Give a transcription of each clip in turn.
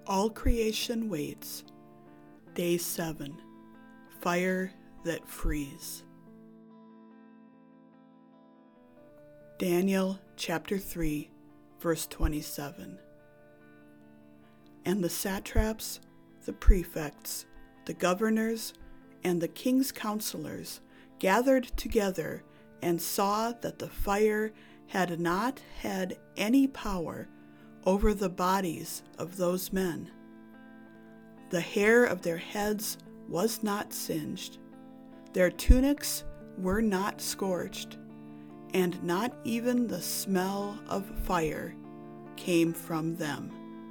All creation waits. Day 7. Fire that frees. Daniel chapter 3, verse 27. And the satraps, the prefects, the governors, and the king's counselors gathered together and saw that the fire had not had any power over the bodies of those men. The hair of their heads was not singed, their tunics were not scorched, and not even the smell of fire came from them.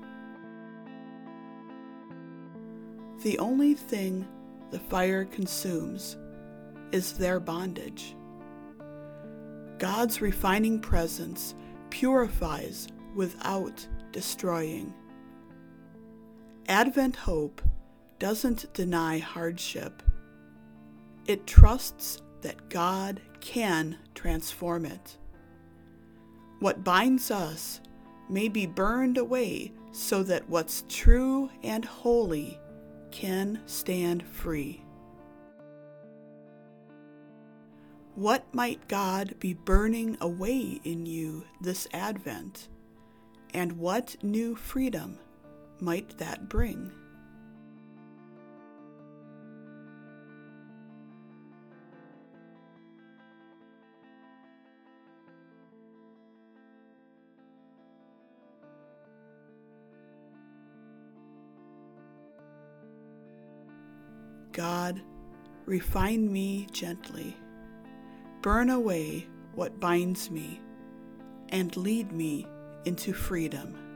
The only thing the fire consumes is their bondage. God's refining presence purifies without destroying. Advent hope doesn't deny hardship. It trusts that God can transform it. What binds us may be burned away so that what's true and holy can stand free. What might God be burning away in you this Advent? And what new freedom might that bring? God, refine me gently. Burn away what binds me, and lead me into freedom.